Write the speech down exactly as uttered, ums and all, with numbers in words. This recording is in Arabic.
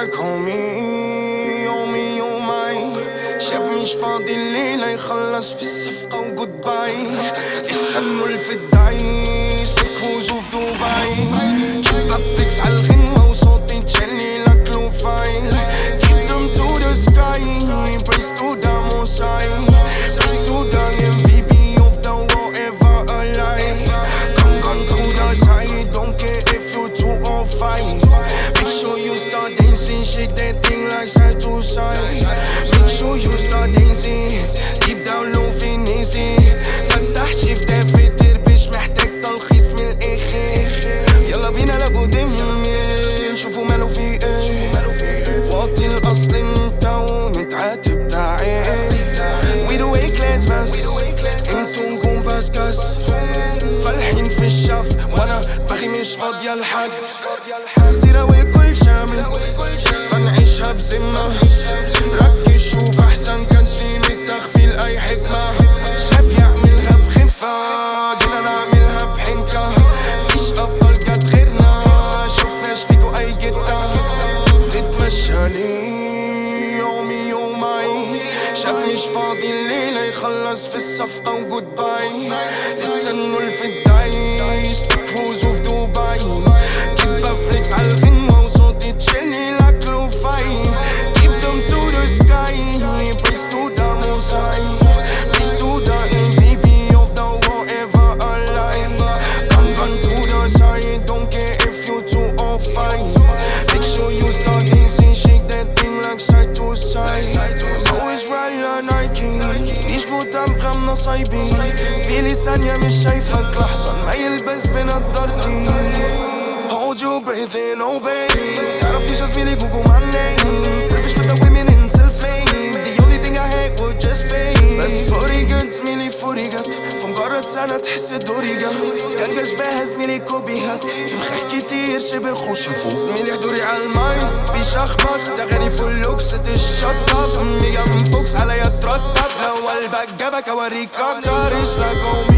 like homie homie oh my شاب مش فاضي الليلة يخلص في الصفقة وجود باي لسه النول في الدايس نكوزو في دبي شاب فليكس عالغنوة وصوتي تشلي لك لو فاي keep them to the sky praise to the most high praise to the M V P of the world ever alive come on to the side don't care if you two or five make sure you start dancing shake that thing like side to side make sure you start dancing deep down low في ناسي فتح شيف دافاتر باش محتاج تلخيص من الاخر يلا بينا لابو دمل شوفوا مالو في ايه واطي الاصل انت ونتعاتب تعال we do A class بس انتو نجوم باسكاس فالحين في الشاف وانا باغي مش فاضية لحد سيرة والكل شامل فنعيشها بذمة ركز شوف احسن كانش في متخفي اي حكمة شاب يعملها بخفة دينا نعملها بحنكة فيش ابطال جت غيرنا شفناش فيكو اي جدة تتمشى ليه يومي يومي شاب مش فاضي الليلة يخلص في الصفقة وجود باي لسه النول في الدايس تكروزو في دبي كيبا فليكس عالغنوة وصوتي تشيلني لك لو فاي keep them to the sky praise to the most high praise to the M V P of the world ever alive I'm gone to the side don't care if you two or five make sure you start dancing shake that thing like side to side always ride like Nike مش متابقة بنصايبي زميلي ثانية مش شايفك لحظة ما يلبس بنضارتي hold your breath in oh babe تعرفنيش يا زميلي جوجو my name selfish with the women in self-made the only thing I had was just fame بس فوري جد زميلي فوري جد في مجرد سنة تحس دوري جد كان جشبها زميلي كوبيهات مخيح كتير شبه خوش فوق زميلي حضوري عالمايك بيشخبط تغني فول لوكس تشطب ميجا من فوكس عليا ترطب لو قلبك جابك اوريك اكتر ايش لك